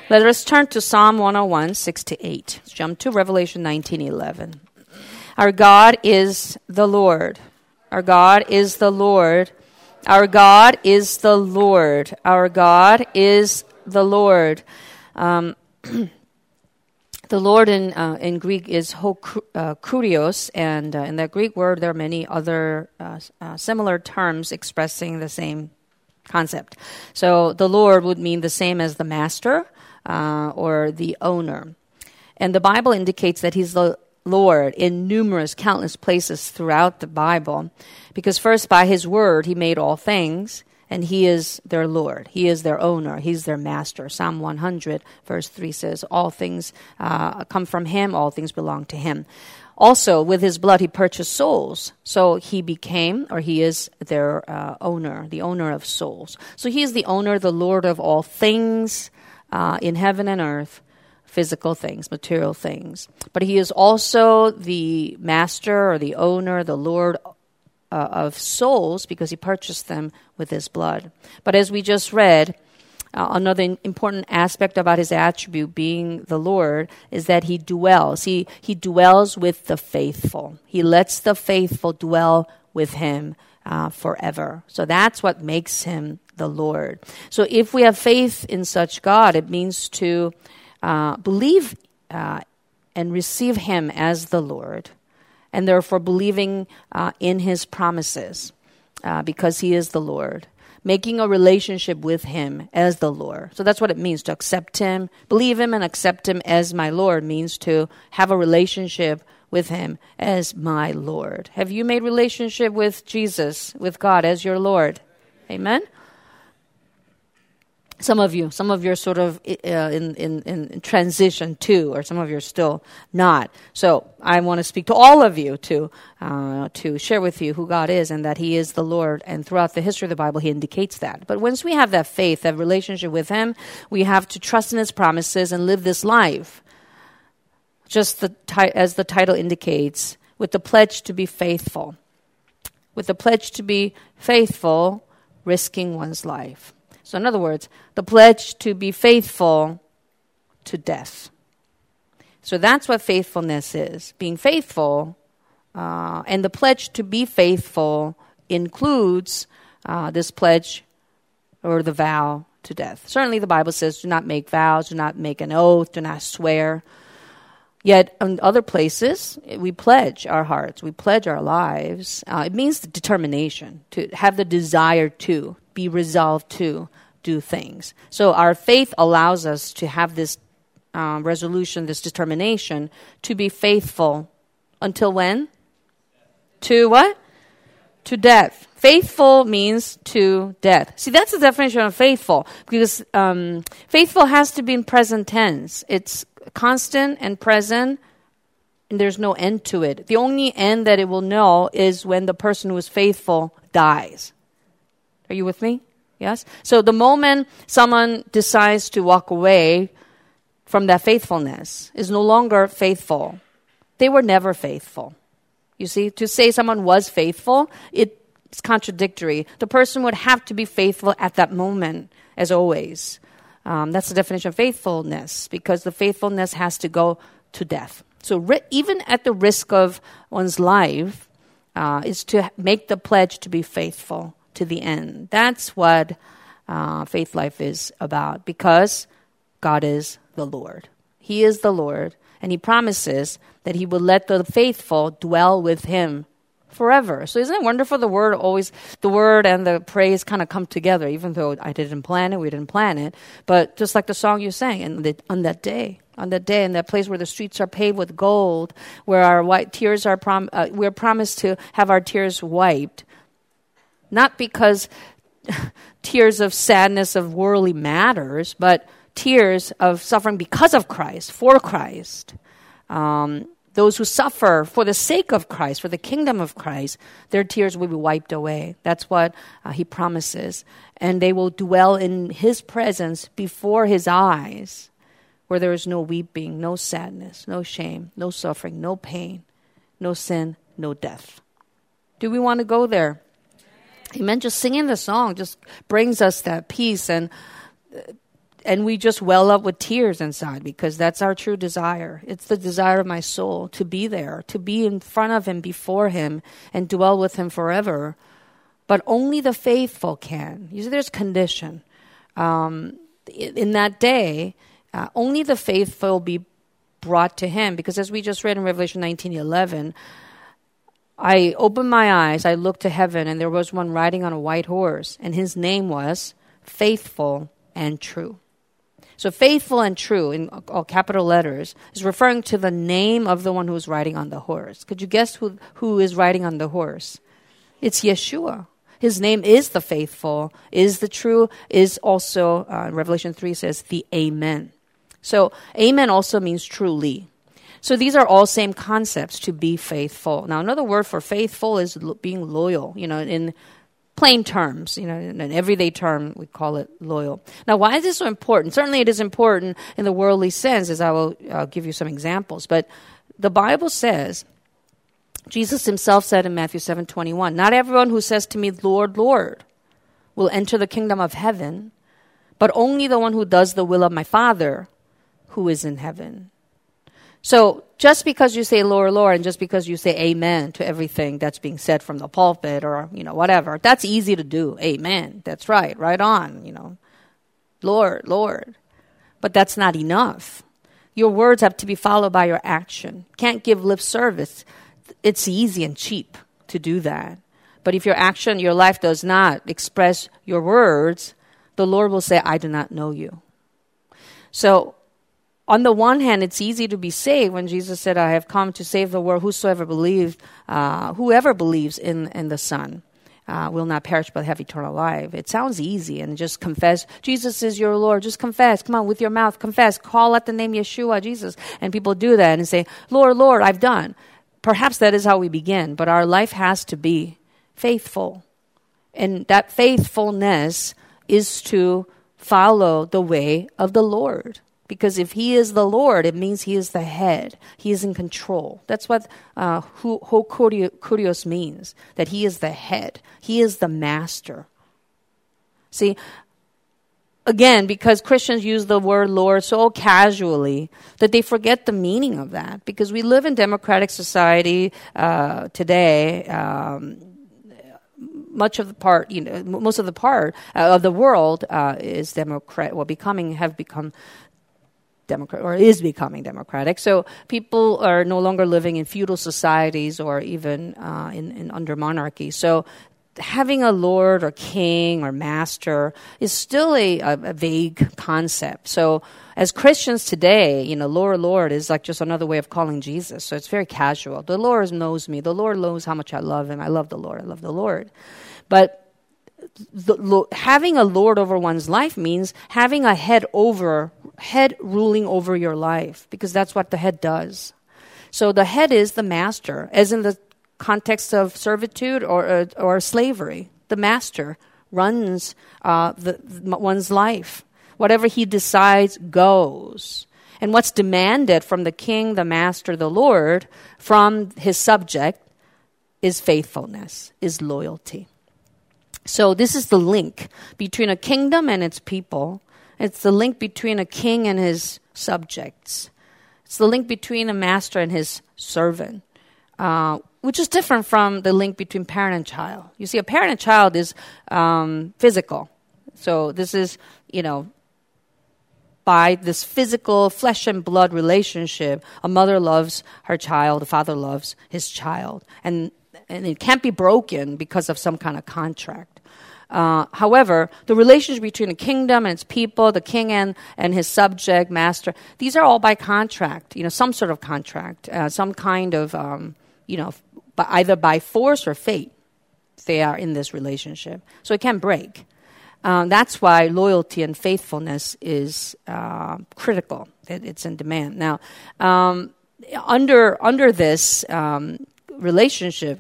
Let us turn to Psalm 101, 6 to 8. Let's jump to Revelation 19:11. Our God is the Lord. Our God is the Lord. Our God is the Lord. Our God is the Lord. The Lord in Greek is kurios, and in that Greek word there are many other similar terms expressing the same concept. So the Lord would mean the same as the master or the owner. And the Bible indicates that He's the Lord in numerous, countless places throughout the Bible, because first by His word He made all things, and He is their Lord. He is their owner. He's their master. Psalm 100, verse 3 says, all things come from Him. All things belong to Him. Also, with His blood, He purchased souls. So He became, or He is their owner, the owner of souls. So He is the owner, the Lord of all things in heaven and earth, physical things, material things. But He is also the master or the owner, the Lord of souls, because He purchased them with His blood. But as we just read, another important aspect about His attribute being the Lord is that He dwells. He dwells with the faithful. He lets the faithful dwell with Him forever. So that's what makes Him the Lord. So if we have faith in such God, it means to believe and receive Him as the Lord, and therefore believing in His promises because He is the Lord. Making a relationship with Him as the Lord. So that's what it means to accept Him, believe Him and accept Him as my Lord means to have a relationship with Him as my Lord. Have you made relationship with Jesus, with God as your Lord? Amen? Some of you are sort of in transition too, or some of you are still not. So I want to speak to all of you to share with you who God is and that He is the Lord. And throughout the history of the Bible, He indicates that. But once we have that faith, that relationship with Him, we have to trust in His promises and live this life. Just as the title indicates, with the pledge to be faithful. With the pledge to be faithful, risking one's life. So in other words, the pledge to be faithful to death. So that's what faithfulness is. Being faithful, and the pledge to be faithful includes this pledge or the vow to death. Certainly the Bible says do not make vows, do not make an oath, do not swear. Yet in other places, we pledge our hearts, we pledge our lives. It means the determination, to have the desire to, be resolved to do things. So our faith allows us to have this resolution, this determination to be faithful until when? To what? To death. Faithful means to death. See, that's the definition of faithful, because faithful has to be in present tense. It's constant and present, and there's no end to it. The only end that it will know is when the person who is faithful dies. Are you with me? Yes? So the moment someone decides to walk away from that faithfulness is no longer faithful. They were never faithful. You see, to say someone was faithful, it's contradictory. The person would have to be faithful at that moment, as always. That's the definition of faithfulness, because the faithfulness has to go to death. So even at the risk of one's life, is to make the pledge to be faithful to the end. That's what faith life is about, because God is the Lord. He is the Lord, and He promises that He will let the faithful dwell with Him forever. So isn't it wonderful? The word and the praise kind of come together, even though I didn't plan it, we didn't plan it. But just like the song you sang, on that day, in that place where the streets are paved with gold, where our white tears are we're promised to have our tears wiped. Not because tears of sadness of worldly matters, but tears of suffering because of Christ, for Christ. Those who suffer for the sake of Christ, for the kingdom of Christ, their tears will be wiped away. That's what He promises. And they will dwell in His presence before His eyes, where there is no weeping, no sadness, no shame, no suffering, no pain, no sin, no death. Do we want to go there? Amen. Just singing the song just brings us that peace, and and we just well up with tears inside because that's our true desire. It's the desire of my soul to be there, to be in front of him, before him, and dwell with him forever. But only the faithful can. You see, there's condition. In that day, only the faithful will be brought to him. Because as we just read in Revelation 19:11, I opened my eyes, I looked to heaven, and there was one riding on a white horse, and his name was Faithful and True. So faithful and true, in all capital letters, is referring to the name of the one who is riding on the horse. Could you guess who is riding on the horse? It's Yeshua. His name is the faithful, is the true, is also, Revelation 3 says, the Amen. So Amen also means truly. So these are all same concepts, to be faithful. Now, another word for faithful is being loyal, in plain terms, in an everyday term, we call it loyal. Now, why is this so important? Certainly it is important in the worldly sense, as I will give you some examples. But the Bible says, Jesus himself said in Matthew 7:21, "Not everyone who says to me, 'Lord, Lord,' will enter the kingdom of heaven, but only the one who does the will of my Father who is in heaven." So just because you say Lord, Lord, and just because you say amen to everything that's being said from the pulpit or, whatever, that's easy to do. Amen. That's right. Right on, Lord, Lord. But that's not enough. Your words have to be followed by your action. Can't give lip service. It's easy and cheap to do that. But if your action, your life does not express your words, the Lord will say, "I do not know you." So, on the one hand, it's easy to be saved when Jesus said, "I have come to save the world. Whoever believes in the Son will not perish but have eternal life." It sounds easy, and just confess, Jesus is your Lord. Just confess. Come on, with your mouth, confess. Call out the name Yeshua, Jesus. And people do that and say, "Lord, Lord, I've done." Perhaps that is how we begin, but our life has to be faithful. And that faithfulness is to follow the way of the Lord. Because if he is the Lord, it means he is the head. He is in control. That's what kurios means, that he is the head. He is the master. See, again, because Christians use the word Lord so casually that they forget the meaning of that. Because we live in democratic society today. Most of the part of the world is Democrat. Well, have become Democrat, or is becoming democratic. So people are no longer living in feudal societies or even in under monarchy. So having a lord or king or master is still a vague concept. So as Christians today, Lord, Lord is like just another way of calling Jesus. So it's very casual. The Lord knows me. The Lord knows how much I love him. I love the Lord. I love the Lord. But having a Lord over one's life means having a head ruling over your life, because that's what the head does. So the head is the master, as in the context of servitude or slavery. The master runs one's life. Whatever he decides goes. And what's demanded from the king, the master, the Lord, from his subject is faithfulness, is loyalty. So this is the link between a kingdom and its people. It's the link between a king and his subjects. It's the link between a master and his servant, which is different from the link between parent and child. You see, a parent and child is physical. So this is, by this physical flesh and blood relationship, a mother loves her child, a father loves his child. And it can't be broken because of some kind of contract. However, the relationship between the kingdom and its people, the king and his subject, master, these are all by contract, some sort of contract, some kind of, either by force or fate, they are in this relationship. So it can break. That's why loyalty and faithfulness is critical. It's in demand. Now, under this relationship,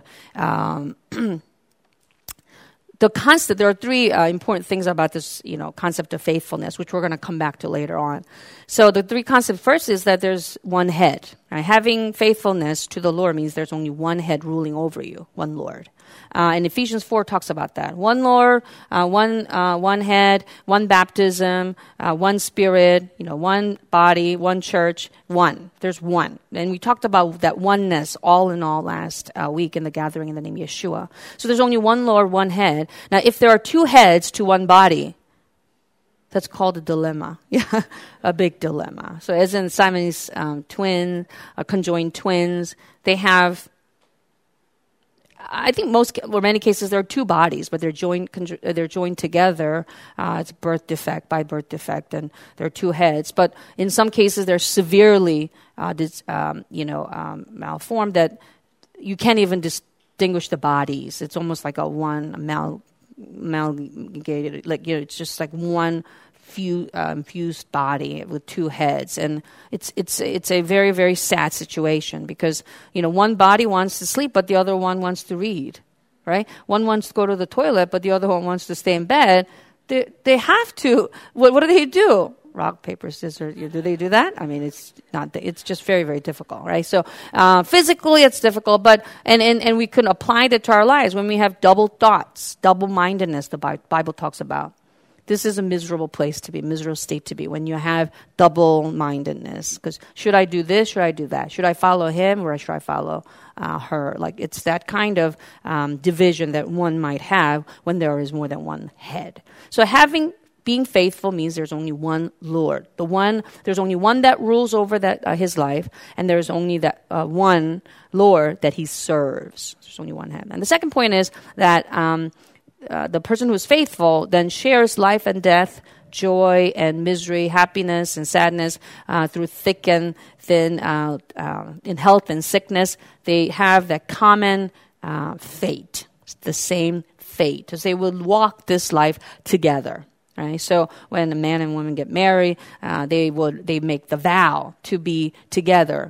there are three important things about this, concept of faithfulness, which we're going to come back to later on. So the three concepts, first is that there's one head. Right? Having faithfulness to the Lord means there's only one head ruling over you, one Lord. And Ephesians 4 talks about that. One Lord, one head, one baptism, one Spirit, one body, one church, one. There's one. And we talked about that oneness all in all last week in the gathering in the name of Yeshua. So there's only one Lord, one head. Now, if there are two heads to one body, that's called a dilemma. Yeah, a big dilemma. So as in Siamese conjoined twins, they have, I think many cases, there are two bodies, but they're joined together. It's birth defect, and there are two heads. But in some cases, they're severely, malformed that you can't even distinguish the bodies. It's almost like a one malgated, it's just like one fused body with two heads, and it's a very, very sad situation because one body wants to sleep, but the other one wants to read, right? One wants to go to the toilet, but the other one wants to stay in bed. They have to. What do they do? Rock, paper, scissors. Do they do that? I mean, it's not. It's just very, very difficult, right? So physically, it's difficult, but and we can apply it to our lives when we have double thoughts, double-mindedness. The Bible talks about. This is a miserable place to be, miserable state to be when you have double-mindedness. Because should I do this? Should I do that? Should I follow him or should I follow her? Like it's that kind of division that one might have when there is more than one head. So being faithful means there's only one Lord. There's only one that rules over his life, and there's only that one Lord that he serves. There's only one head. And the second point is that the person who is faithful then shares life and death, joy and misery, happiness and sadness through thick and thin, in health and sickness. They have that common fate, the same fate, as they will walk this life together. Right? So when a man and woman get married, they make the vow to be together,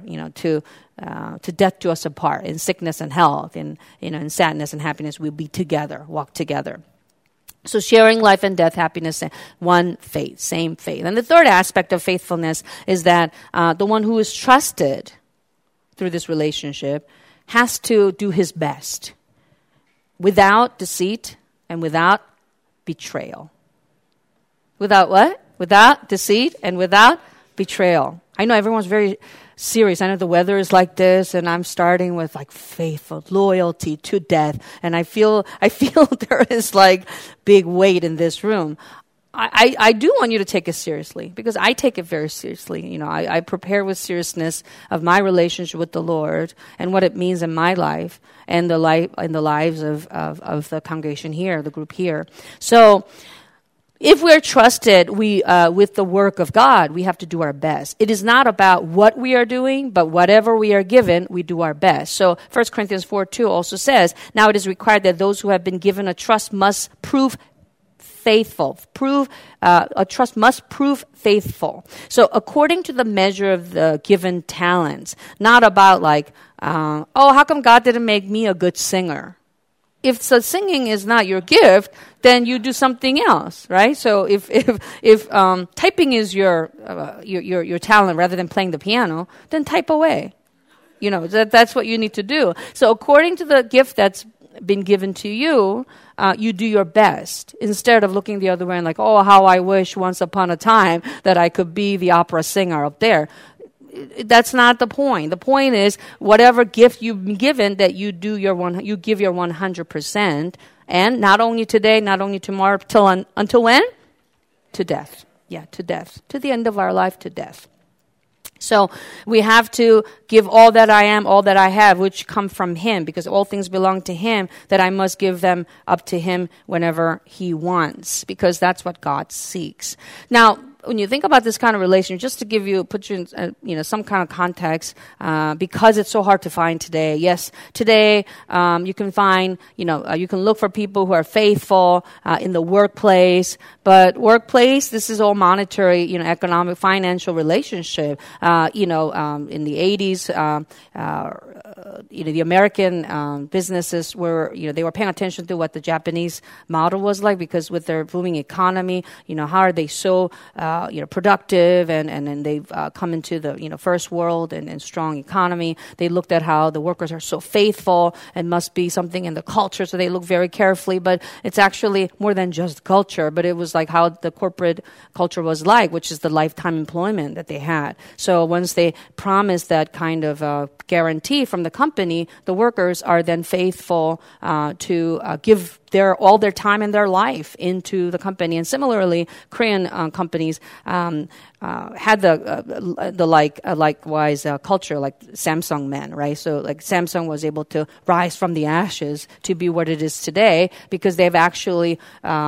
to death do us apart, in sickness and health, in sadness and happiness, we'll be together, walk together. So sharing life and death, happiness, one faith, same faith. And the third aspect of faithfulness is that the one who is trusted through this relationship has to do his best without deceit and without betrayal. Without what? Without deceit and without betrayal. I know everyone's very serious. I know the weather is like this, and I'm starting with like faithful, loyalty to death. And I feel there is like big weight in this room. I do want you to take it seriously because I take it very seriously. I prepare with seriousness of my relationship with the Lord and what it means in my life and the lives of the congregation here, the group here. So, if we're trusted with the work of God, we have to do our best. It is not about what we are doing, but whatever we are given, we do our best. So 1 Corinthians 4:2 also says, now it is required that those who have been given a trust must prove faithful. A trust must prove faithful. So according to the measure of the given talents, not about like, how come God didn't make me a good singer? If the singing is not your gift, then you do something else, right? So if typing is your talent rather than playing the piano, then type away. That's what you need to do. So according to the gift that's been given to you, you do your best instead of looking the other way and like, how I wish once upon a time that I could be the opera singer up there. That's not the point. The point is whatever gift you've been given that you give your 100%, and not only today, not only tomorrow, until when? To death. Yeah, to death. To the end of our life, to death. So we have to give all that I am, all that I have, which come from Him, because all things belong to Him, that I must give them up to Him whenever He wants, because that's what God seeks. Now, when you think about this kind of relation, just to put you in, some kind of context, because it's so hard to find today. Yes, today you can find, you can look for people who are faithful in the workplace. But workplace, this is all monetary, economic, financial relationship. In the 80s, the American businesses were, they were paying attention to what the Japanese model was like, because with their booming economy, how are they so, productive and they've come into the, first world and strong economy. They looked at how the workers are so faithful and must be something in the culture, so they look very carefully. But it's actually more than just culture, but it was like how the corporate culture was like, which is the lifetime employment that they had. So once they promised that kind of guarantee from the company, the workers are then faithful to give all their time and their life into the company. And similarly, Korean companies had the likewise culture, like Samsung men, right? So like Samsung was able to rise from the ashes to be what it is today, because they've actually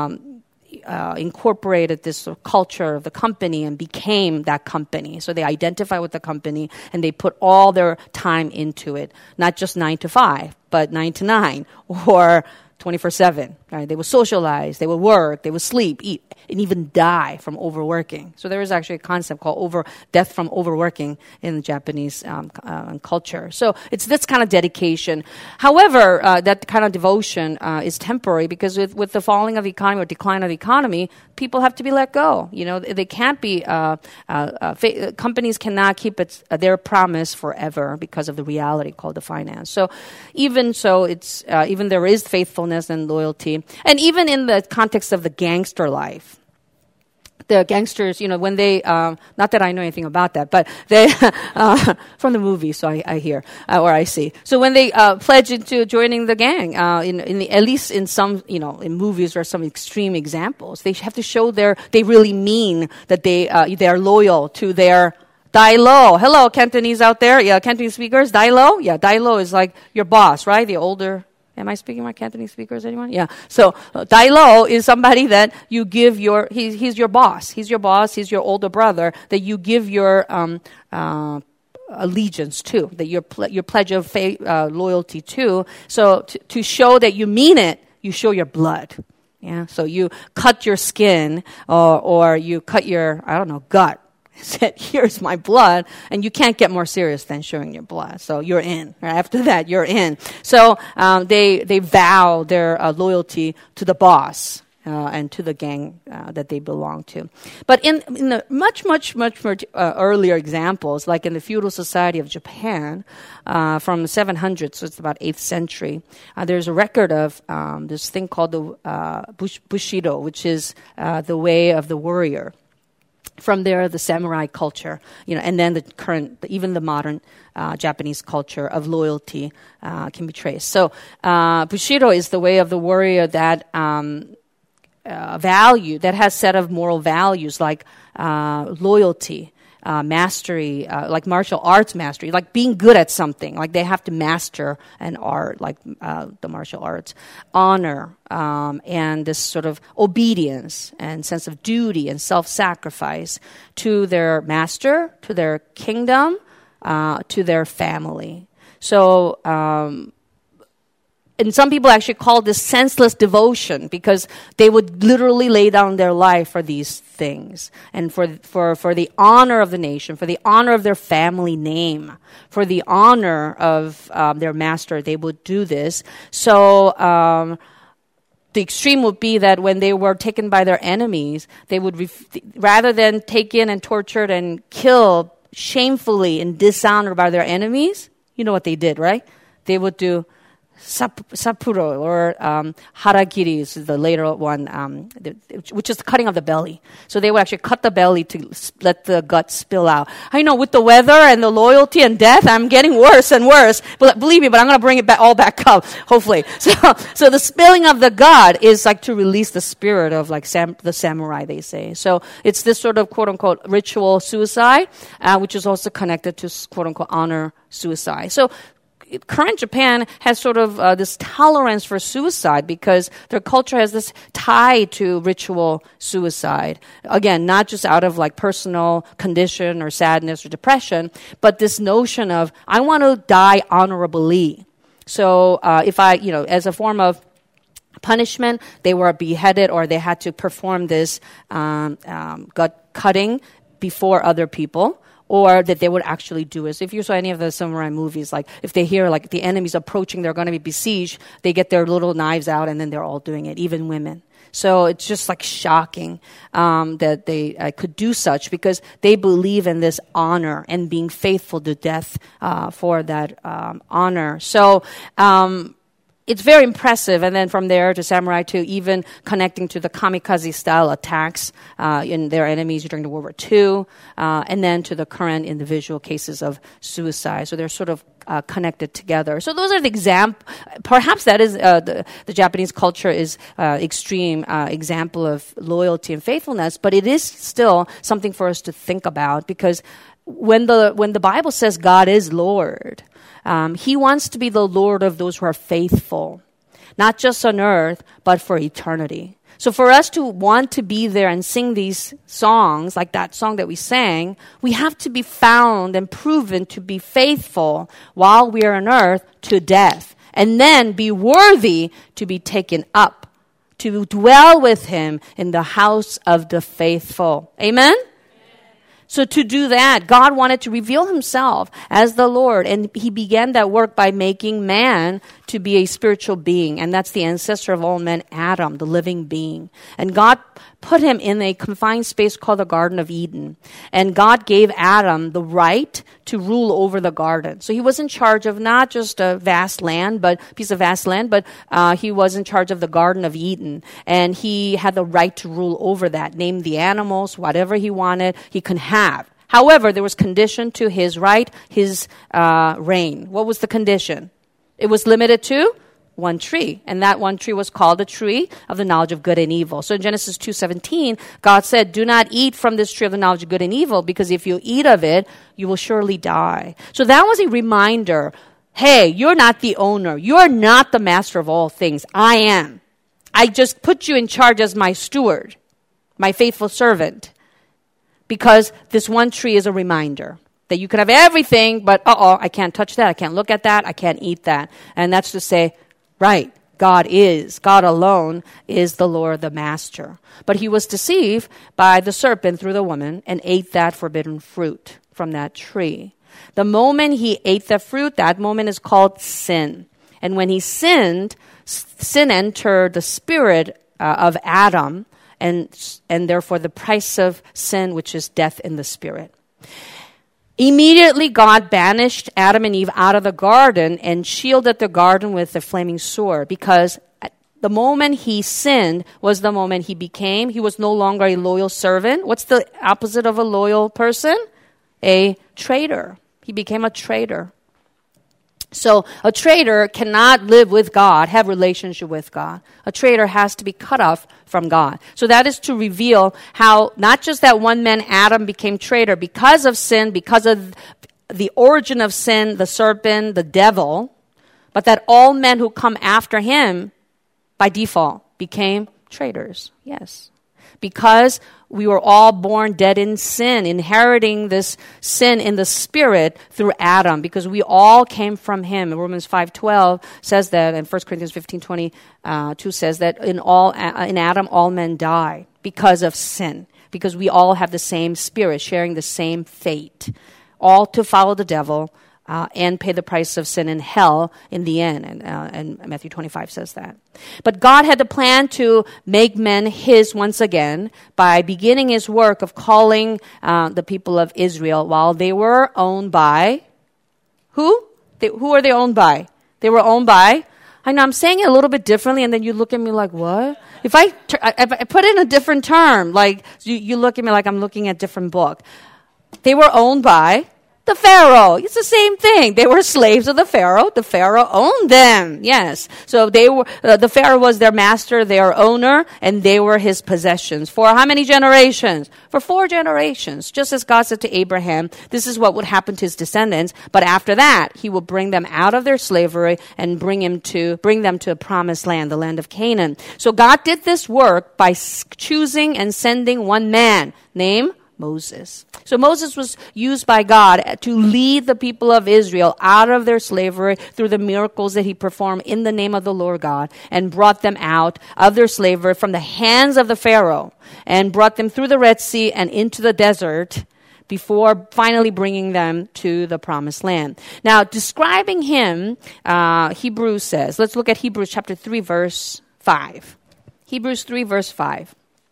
incorporated this sort of culture of the company and became that company. So they identify with the company and they put all their time into it, not just 9 to 5, but 9 to 9 or 24/7. Right? They would socialize, they would work, they would sleep, eat, and even die from overworking. So there is actually a concept called death from overworking in the Japanese culture. So it's this kind of dedication. However, that kind of devotion is temporary, because with the falling of economy or decline of economy, people have to be let go. They can't be. Companies cannot keep their promise forever because of the reality called the finance. So even so, it's even there is faithfulness and loyalty. And even in the context of the gangster life, the gangsters, when they, not that I know anything about that, but they, from the movie, so I hear, or I see. So when they pledge into joining the gang, at least in some, in movies or some extreme examples, they have to show they really mean that they are loyal to their Dailo. Hello, Cantonese out there. Yeah, Cantonese speakers. Dailo. Yeah, Dailo is like your boss, right? The older. Am I speaking my Cantonese speakers, anyone? Yeah. So, Dailo is somebody that you give he's your boss. He's your boss. He's your older brother that you give your, allegiance to, that your pledge of loyalty to. So, to show that you mean it, you show your blood. Yeah. So you cut your skin, or you cut your, gut. Said, here's my blood, and you can't get more serious than showing your blood. So you're in. Right? After that, you're in. So they vow their loyalty to the boss and to the gang that they belong to. But in the much more earlier examples, like in the feudal society of Japan, from the 700s, so it's about 8th century, there's a record of this thing called the Bushido, which is the way of the warrior. From there, the samurai culture, and then even the modern Japanese culture of loyalty can be traced. So, Bushido is the way of the warrior that that has set of moral values like loyalty, mastery, like martial arts mastery, like being good at something, like they have to master an art, like the martial arts, honor, and this sort of obedience and sense of duty and self-sacrifice to their master, to their kingdom, to their family. So, and some people actually call this senseless devotion, because they would literally lay down their life for these things, and for the honor of the nation, for the honor of their family name, for the honor of their master. They would do this. So the extreme would be that when they were taken by their enemies, they would rather than take in and tortured and killed shamefully in dishonor by their enemies. You know what they did, right? They would do Sapuro or harakiri is the later one, which is the cutting of the belly. So they would actually cut the belly to let the gut spill out. I know with the weather and the loyalty and death, I'm getting worse and worse. But believe me, I'm going to bring it all back up, hopefully. So the spilling of the gut is like to release the spirit of like the samurai, they say. So it's this sort of quote unquote ritual suicide, which is also connected to quote unquote honor suicide. So current Japan has sort of this tolerance for suicide because their culture has this tie to ritual suicide. Again, not just out of like personal condition or sadness or depression, but this notion of, I want to die honorably. So if as a form of punishment, they were beheaded or they had to perform this gut cutting before other people. or that they would actually do it. So if you saw any of the samurai movies, like if they hear like the enemy's approaching, they're going to be besieged, they get their little knives out and then they're all doing it, even women. So it's just like shocking that they could do such, because they believe in this honor and being faithful to death for that honor. So it's very impressive. And then from there to samurai, to even connecting to the kamikaze style attacks in their enemies during the World War II, and then to the current individual cases of suicide. So they're sort of connected together. So those are the example. Perhaps that is the Japanese culture is extreme example of loyalty and faithfulness, but it is still something for us to think about, because when the Bible says God is Lord, He wants to be the Lord of those who are faithful, not just on earth, but for eternity. So for us to want to be there and sing these songs, like that song that we sang, we have to be found and proven to be faithful while we are on earth to death, and then be worthy to be taken up, to dwell with Him in the house of the faithful. Amen? So to do that, God wanted to reveal Himself as the Lord, and He began that work by making man to be a spiritual being, and that's the ancestor of all men, Adam, the living being. And God put him in a confined space called the Garden of Eden, and God gave Adam the right to rule over the garden. So he was in charge of not just a piece of vast land, but he was in charge of the Garden of Eden, and he had the right to rule over that, name the animals, whatever he wanted, he could have. However, there was condition to his right, his reign. What was the condition? It was limited to one tree, and that one tree was called the tree of the knowledge of good and evil. So in Genesis 2:17, God said, "Do not eat from this tree of the knowledge of good and evil, because if you eat of it, you will surely die." So that was a reminder, hey, you're not the owner. You're not the master of all things. I am. I just put you in charge as my steward, my faithful servant, because this one tree is a reminder that you can have everything, but I can't touch that, I can't look at that, I can't eat that. And that's to say, right, God alone is the Lord, the master. But he was deceived by the serpent through the woman and ate that forbidden fruit from that tree. The moment he ate the fruit, that moment is called sin. And when he sinned, sin entered the spirit of Adam, and therefore the price of sin, which is death in the spirit. Immediately, God banished Adam and Eve out of the garden and shielded the garden with a flaming sword, because the moment he sinned was the moment he was no longer a loyal servant. What's the opposite of a loyal person? A traitor. He became a traitor. So a traitor cannot live with God, have relationship with God. A traitor has to be cut off from God. So that is to reveal how not just that one man, Adam, became traitor because of sin, because of the origin of sin, the serpent, the devil, but that all men who come after him by default became traitors. Yes. Because we were all born dead in sin, inheriting this sin in the spirit through Adam, because we all came from him. Romans 5:12 says that, and 1 Corinthians 15:22 says that in Adam all men die because of sin, because we all have the same spirit, sharing the same fate, all to follow the devil and pay the price of sin in hell in the end. And Matthew 25 says that. But God had the plan to make men his once again by beginning his work of calling the people of Israel while they were owned by who? Who are they owned by? They were owned by, I know I'm saying it a little bit differently, and then you look at me like, what? If I put it in a different term, like you look at me like I'm looking at a different book. They were owned by the Pharaoh. It's the same thing. They were slaves of the Pharaoh. The Pharaoh owned them. Yes. So they were, the Pharaoh was their master, their owner, and they were his possessions. For how many generations? For 4 generations. Just as God said to Abraham, this is what would happen to his descendants. But after that, he will bring them out of their slavery and bring them to a promised land, the land of Canaan. So God did this work by choosing and sending one man named Moses. So Moses was used by God to lead the people of Israel out of their slavery through the miracles that he performed in the name of the Lord God, and brought them out of their slavery from the hands of the Pharaoh, and brought them through the Red Sea and into the desert before finally bringing them to the promised land. Now, describing him, Hebrews says, let's look at Hebrews chapter 3, verse 5. Hebrews 3, verse 5.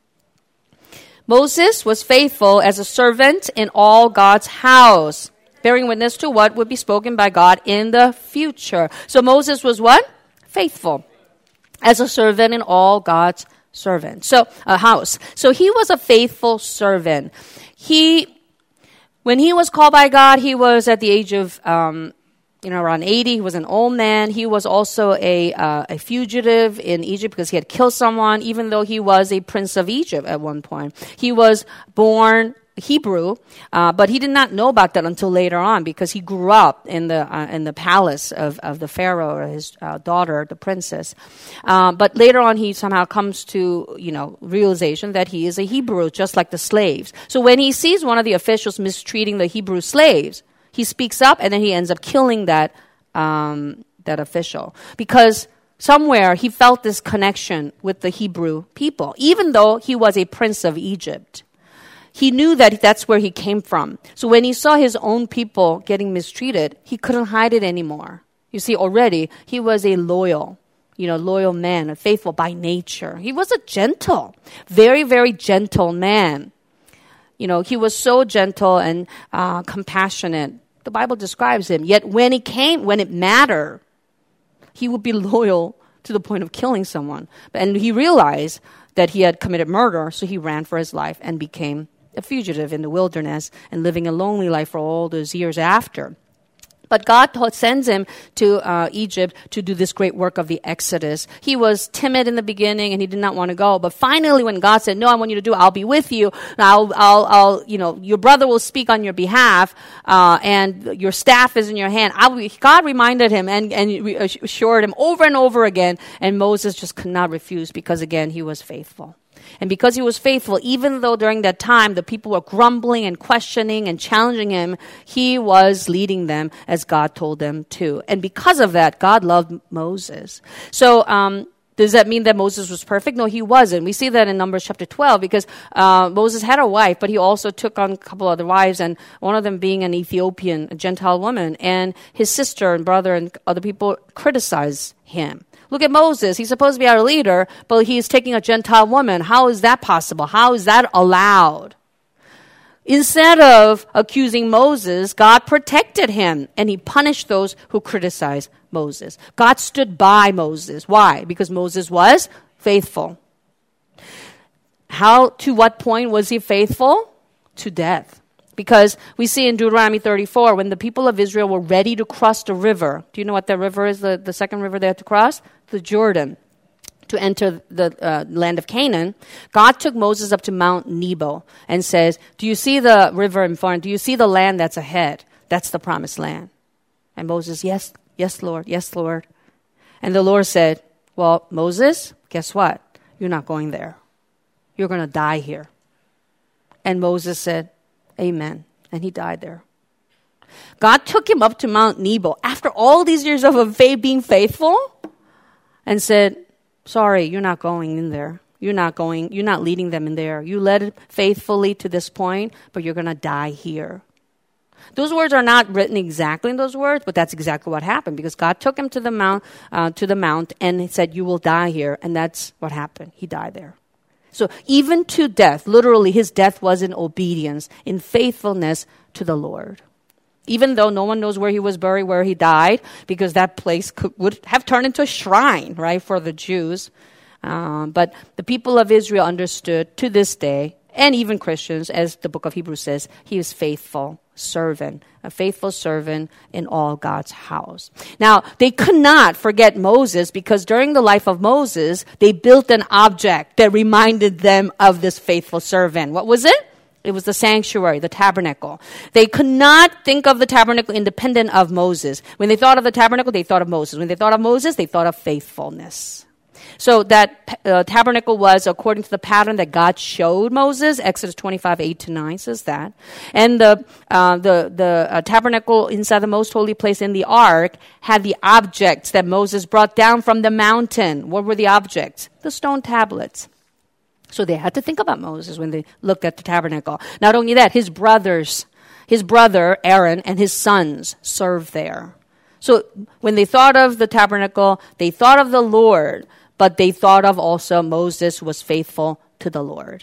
Moses was faithful as a servant in all God's house, bearing witness to what would be spoken by God in the future. So Moses was what? Faithful as a servant in all God's house. So he was a faithful servant. When he was called by God, he was at the age of around 80. He was an old man. He was also a fugitive in Egypt because he had killed someone, even though he was a prince of Egypt at one point. He was born Hebrew, but he did not know about that until later on because he grew up in the palace of the Pharaoh or his daughter, the princess. But later on, he somehow comes to realization that he is a Hebrew, just like the slaves. So when he sees one of the officials mistreating the Hebrew slaves, he speaks up, and then he ends up killing that official because somewhere he felt this connection with the Hebrew people, even though he was a prince of Egypt. He knew that that's where he came from. So when he saw his own people getting mistreated, he couldn't hide it anymore. You see, already he was a loyal man, a faithful by nature. He was a gentle, very, very gentle man. He was so gentle and compassionate. The Bible describes him. Yet when it mattered, he would be loyal to the point of killing someone. And he realized that he had committed murder, so he ran for his life and became a fugitive in the wilderness and living a lonely life for all those years after. But God sends him to Egypt to do this great work of the Exodus. He was timid in the beginning and he did not want to go. But finally, when God said, "No, I want you to do it. I'll be with you. Your brother will speak on your behalf, and your staff is in your hand." God reminded him and assured him over and over again. And Moses just could not refuse because, again, he was faithful. And because he was faithful, even though during that time the people were grumbling and questioning and challenging him, he was leading them as God told them to. And because of that, God loved Moses. So does that mean that Moses was perfect? No, he wasn't. We see that in Numbers chapter 12 because Moses had a wife, but he also took on a couple other wives, and one of them being an Ethiopian, a Gentile woman. And his sister and brother and other people criticized him. Look at Moses. He's supposed to be our leader, but he's taking a Gentile woman. How is that possible? How is that allowed? Instead of accusing Moses, God protected him, and he punished those who criticized Moses. God stood by Moses. Why? Because Moses was faithful. To what point was he faithful? To death. Because we see in Deuteronomy 34, when the people of Israel were ready to cross the river. Do you know what that river is, the second river they had to cross? The Jordan, to enter the land of Canaan. God took Moses up to Mount Nebo and says, "Do you see the river in front? Do you see the land that's ahead? That's the promised land." And Moses, "Yes, Lord, yes, Lord." And the Lord said, "Well, Moses, guess what? You're not going there. You're going to die here." And Moses said, "Amen." And he died there. God took him up to Mount Nebo after all these years of being faithful and said, "Sorry, you're not going in there. You're not leading them in there. You led faithfully to this point, but you're going to die here." Those words are not written exactly in those words, but that's exactly what happened because God took him to the mount, and he said, "You will die here." And that's what happened. He died there. So even to death, literally his death was in obedience, in faithfulness to the Lord. Even though no one knows where he was buried, where he died, because that place would have turned into a shrine, right, for the Jews. But the people of Israel understood to this day, and even Christians, as the book of Hebrews says, he was faithful servant, a faithful servant in all God's house. Now, they could not forget Moses because during the life of Moses, they built an object that reminded them of this faithful servant. What was it? It was the sanctuary, the tabernacle. They could not think of the tabernacle independent of Moses. When they thought of the tabernacle, they thought of Moses. When they thought of Moses, they thought of faithfulness. So that tabernacle was according to the pattern that God showed Moses. Exodus 25:8-9 says that. And the tabernacle inside the most holy place in the ark had the objects that Moses brought down from the mountain. What were the objects? The stone tablets. So they had to think about Moses when they looked at the tabernacle. Not only that, his brother Aaron and his sons served there. So when they thought of the tabernacle, they thought of the Lord, but they thought of also Moses was faithful to the Lord.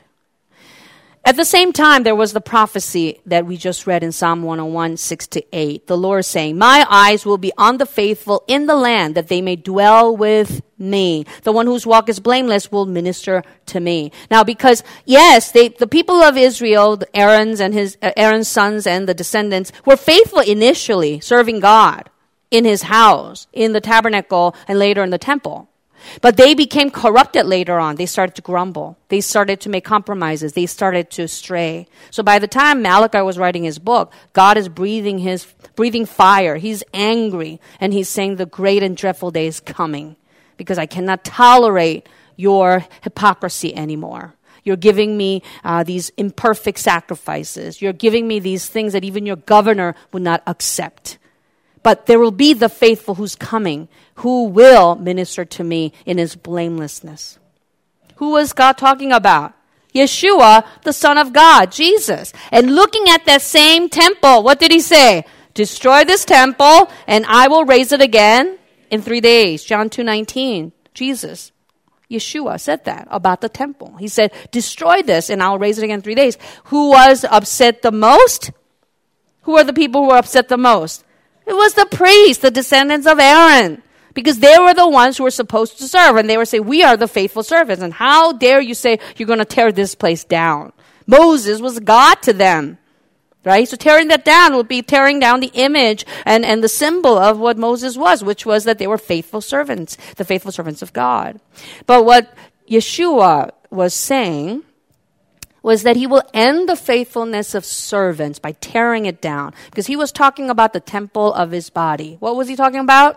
At the same time, there was the prophecy that we just read in Psalm 101, 6-8. The Lord saying, my eyes will be on the faithful in the land, that they may dwell with me. The one whose walk is blameless will minister to me. Now, because, yes, the people of Israel, Aaron's sons and the descendants, were faithful initially, serving God in his house, in the tabernacle, and later in the temple. But they became corrupted later on. They started to grumble. They started to make compromises. They started to stray. So by the time Malachi was writing his book, God is breathing fire. He's angry. And he's saying the great and dreadful day is coming because I cannot tolerate your hypocrisy anymore. You're giving me these imperfect sacrifices. You're giving me these things that even your governor would not accept. But there will be the faithful who's coming, who will minister to me in his blamelessness. Who was God talking about? Yeshua, the Son of God, Jesus. And looking at that same temple, what did he say? Destroy this temple, and I will raise it again in 3 days. John 2:19, Jesus. Yeshua said that about the temple. He said, destroy this, and I'll raise it again in 3 days. Who was upset the most? Who are the people who were upset the most? It was the priests, the descendants of Aaron, because they were the ones who were supposed to serve, and they were saying, we are the faithful servants, and how dare you say you're going to tear this place down? Moses was God to them, right? So tearing that down would be tearing down the image and the symbol of what Moses was, which was that they were faithful servants, the faithful servants of God. But what Yeshua was saying was that he will end the faithfulness of servants by tearing it down. Because he was talking about the temple of his body. What was he talking about?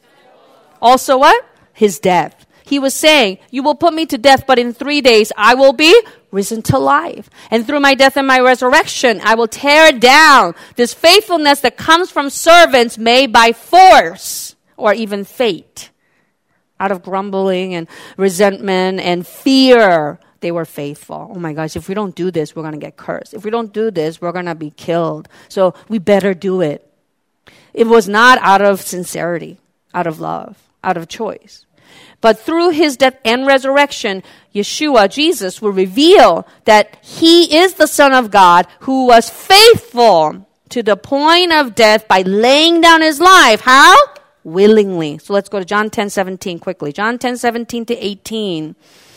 Also what? His death. He was saying, you will put me to death, but in 3 days I will be risen to life. And through my death and my resurrection, I will tear down this faithfulness that comes from servants made by force or even fate. Out of grumbling and resentment and fear, they were faithful. Oh my gosh, if we don't do this, we're going to get cursed. If we don't do this, we're going to be killed. So we better do it. It was not out of sincerity, out of love, out of choice. But through his death and resurrection, Yeshua, Jesus, will reveal that he is the Son of God who was faithful to the point of death by laying down his life. How? Willingly. So let's go to John 10:17 quickly. John 10:17-18.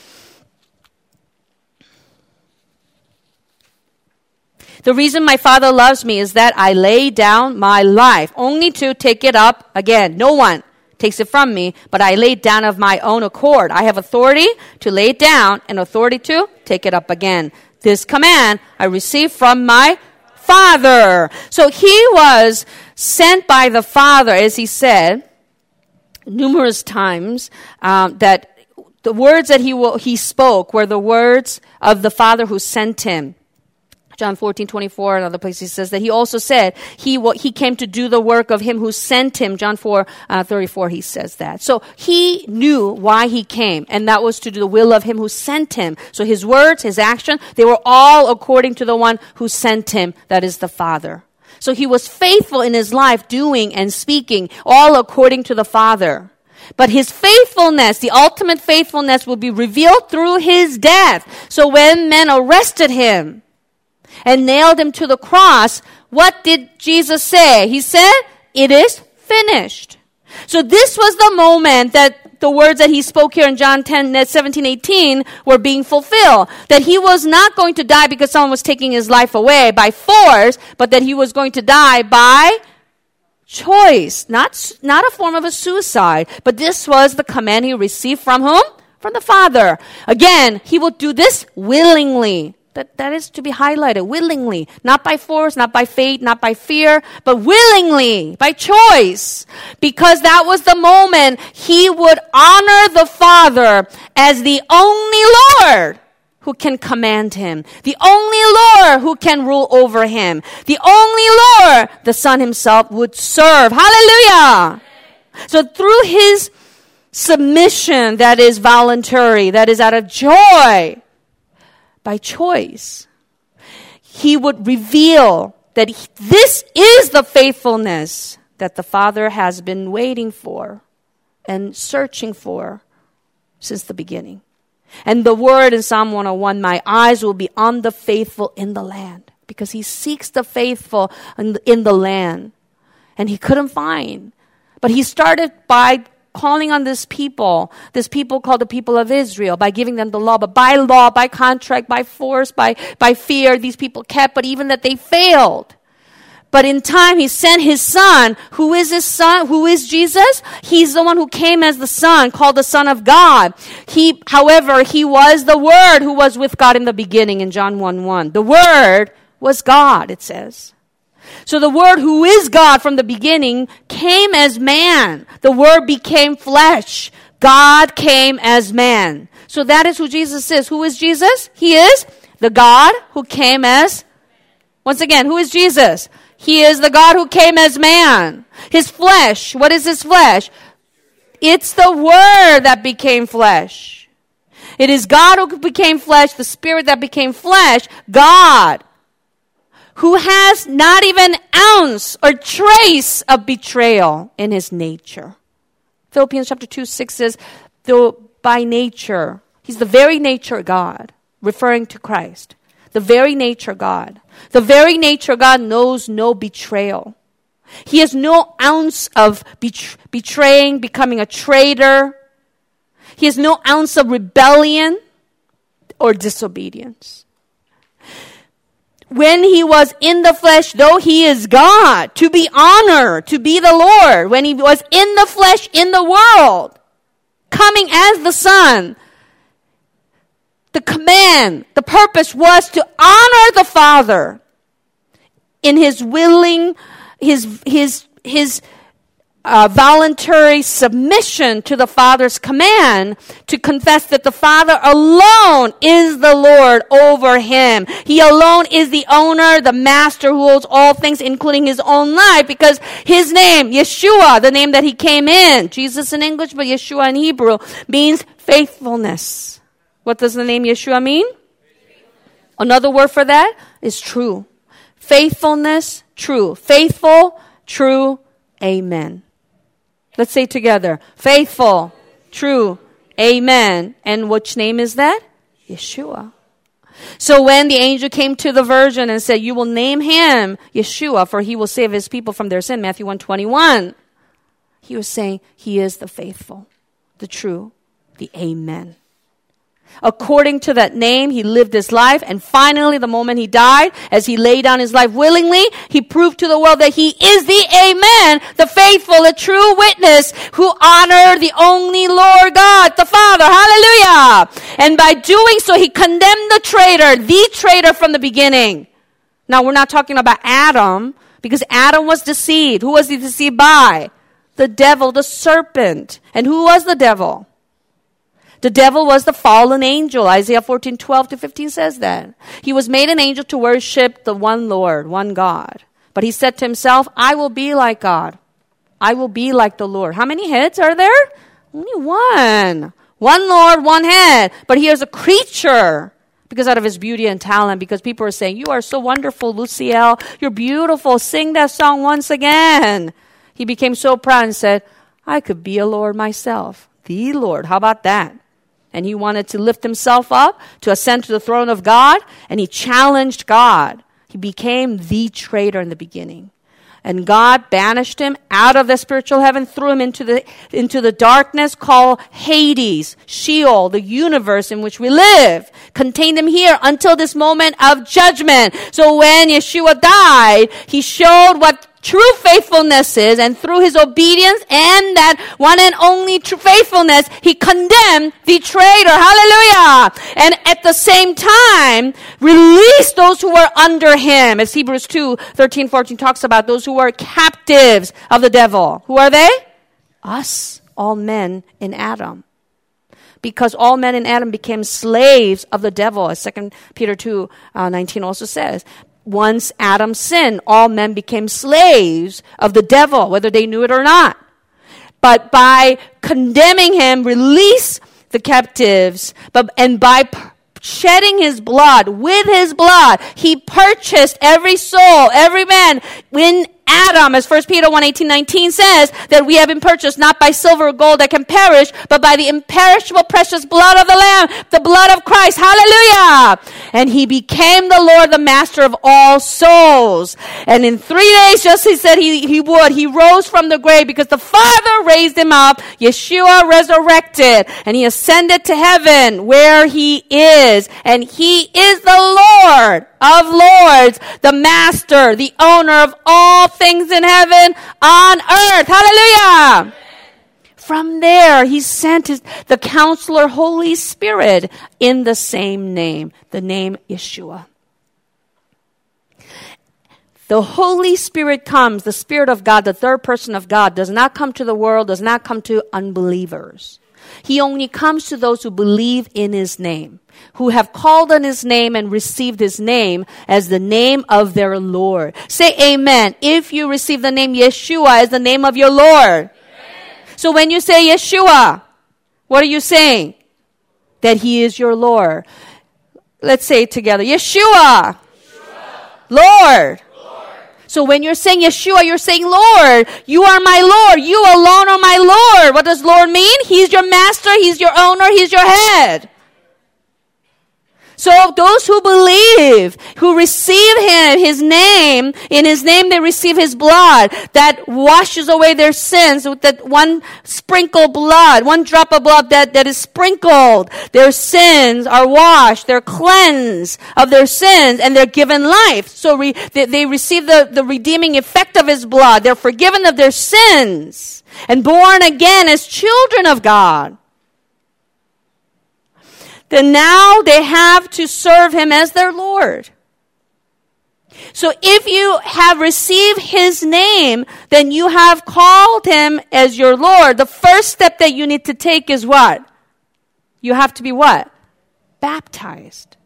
The reason my Father loves me is that I lay down my life, only to take it up again. No one takes it from me, but I lay it down of my own accord. I have authority to lay it down and authority to take it up again. This command I received from my Father. So he was sent by the Father, as he said numerous times, that the words that he spoke were the words of the Father who sent him. John 14:24, another place he says that he also said he came to do the work of him who sent him. John 4:34 he says that. So he knew why he came, and that was to do the will of him who sent him. So his words, his action, they were all according to the one who sent him, that is the Father. So he was faithful in his life, doing and speaking all according to the Father. But his faithfulness, the ultimate faithfulness, will be revealed through his death. So when men arrested him and nailed him to the cross, what did Jesus say? He said, it is finished. So this was the moment that the words that he spoke here in John 10:17-18 were being fulfilled. That he was not going to die because someone was taking his life away by force, but that he was going to die by choice. Not a form of a suicide, but this was the command he received from whom? From the Father. Again, he will do this willingly. That is to be highlighted, willingly. Not by force, not by fate, not by fear, but willingly, by choice. Because that was the moment he would honor the Father as the only Lord who can command him. The only Lord who can rule over him. The only Lord the Son himself would serve. Hallelujah! So through his submission that is voluntary, that is out of joy, by choice. He would reveal that this is the faithfulness that the Father has been waiting for and searching for since the beginning. And the word in Psalm 101, my eyes will be on the faithful in the land, because he seeks the faithful in the land. And he couldn't find. But he started by calling on this people called the people of Israel, by giving them the law. But by law, by contract, by force, by fear, these people kept, but even that they failed. But in time, he sent his son. Who is his son? Who is Jesus? He's the one who came as the son, called the Son of God. However, he was the Word who was with God in the beginning in John 1:1. The Word was God, it says. So the Word who is God from the beginning came as man. The Word became flesh. God came as man. So that is who Jesus is. Who is Jesus? He is the God who came as, once again, who is Jesus? He is the God who came as man. His flesh, what is his flesh? It's the Word that became flesh. It is God who became flesh, the Spirit that became flesh, God, who has not even ounce or trace of betrayal in his nature. Philippians chapter 2:6 says, though by nature, he's the very nature God, referring to Christ. The very nature God. The very nature God knows no betrayal. He has no ounce of betraying, becoming a traitor. He has no ounce of rebellion or disobedience. When he was in the flesh, though he is God, to be honored, to be the Lord, when he was in the flesh, in the world, coming as the Son, the command, the purpose was to honor the Father in his willing, his voluntary submission to the Father's command to confess that the Father alone is the Lord over him. He alone is the owner, the master who holds all things, including his own life, because his name, Yeshua, the name that he came in, Jesus in English, but Yeshua in Hebrew, means faithfulness. What does the name Yeshua mean? Another word for that is true. Faithfulness, true. Faithful, true, amen. Let's say together. Faithful, true, amen. And which name is that? Yeshua. So when the angel came to the virgin and said, you will name him Yeshua, for he will save his people from their sin, Matthew 1:21, he was saying he is the faithful, the true, the amen. According to that name, he lived his life. And finally, the moment he died, as he laid down his life willingly, he proved to the world that he is the Amen, the faithful, the true witness who honored the only Lord God, the Father. Hallelujah. And by doing so, he condemned the traitor from the beginning. Now, we're not talking about Adam, because Adam was deceived. Who was he deceived by? The devil, the serpent. And who was the devil? The devil was the fallen angel. Isaiah 14:12-15 says that. He was made an angel to worship the one Lord, one God. But he said to himself, I will be like God. I will be like the Lord. How many heads are there? Only one. One Lord, one head. But here's a creature. Because out of his beauty and talent, because people are saying, you are so wonderful, Luciel. You're beautiful. Sing that song once again. He became so proud and said, I could be a Lord myself. The Lord. How about that? And he wanted to lift himself up, to ascend to the throne of God, and he challenged God. He became the traitor in the beginning. And God banished him out of the spiritual heaven, threw him into the darkness called Hades, Sheol, the universe in which we live, contained him here until this moment of judgment. So when Yeshua died, he showed what true faithfulness is, and through his obedience and that one and only true faithfulness, he condemned the traitor. Hallelujah! And at the same time, released those who were under him. As Hebrews 2:13-14 talks about, those who were captives of the devil. Who are they? Us, all men in Adam. Because all men in Adam became slaves of the devil, as 2 Peter 2:19 also says. Once Adam sinned, all men became slaves of the devil, whether they knew it or not. But by condemning him, release the captives, and by shedding his blood, with his blood, he purchased every soul, every man in Adam, as 1 Peter 1:18-19 says, that we have been purchased not by silver or gold that can perish, but by the imperishable precious blood of the Lamb, the blood of Christ. Hallelujah! And he became the Lord, the master of all souls. And in 3 days, just as he said he would, he rose from the grave because the Father raised him up. Yeshua resurrected and he ascended to heaven where he is. And he is the Lord of lords, the master, the owner of all things in heaven, on earth. Hallelujah! From there, he sent the counselor, Holy Spirit, in the same name, the name Yeshua. The Holy Spirit comes, the Spirit of God, the third person of God, does not come to the world, does not come to unbelievers. He only comes to those who believe in his name, who have called on his name and received his name as the name of their Lord. Say amen. If you receive the name Yeshua as the name of your Lord. Amen. So when you say Yeshua, what are you saying? That he is your Lord. Let's say it together. Yeshua. Lord. So when you're saying Yeshua, you're saying, Lord, you are my Lord. You alone are my Lord. What does Lord mean? He's your master. He's your owner. He's your head. So those who believe, who receive him, his name, in his name they receive his blood that washes away their sins with that one sprinkle blood, one drop of blood that is sprinkled. Their sins are washed, they're cleansed of their sins, and they're given life. So they receive the redeeming effect of his blood. They're forgiven of their sins and born again as children of God. Then now they have to serve him as their Lord. So if you have received his name, then you have called him as your Lord. The first step that you need to take is what? You have to be what? Baptized.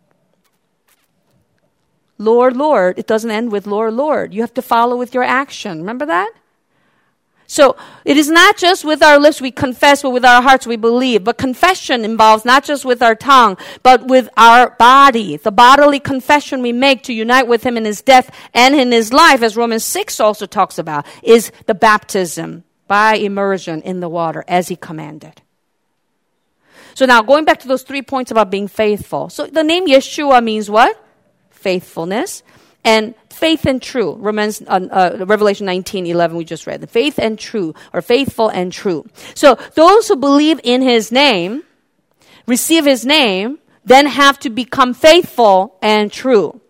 Lord, Lord. It doesn't end with Lord, Lord. You have to follow with your action. Remember that? So it is not just with our lips we confess, but with our hearts we believe. But confession involves not just with our tongue, but with our body. The bodily confession we make to unite with him in his death and in his life, as Romans 6 also talks about, is the baptism by immersion in the water as he commanded. So now going back to those 3 points about being faithful. So the name Yeshua means what? Faithfulness. And faith and true. Revelation 19:11 we just read. The faith and true, or faithful and true. So those who believe in his name, receive his name, then have to become faithful and true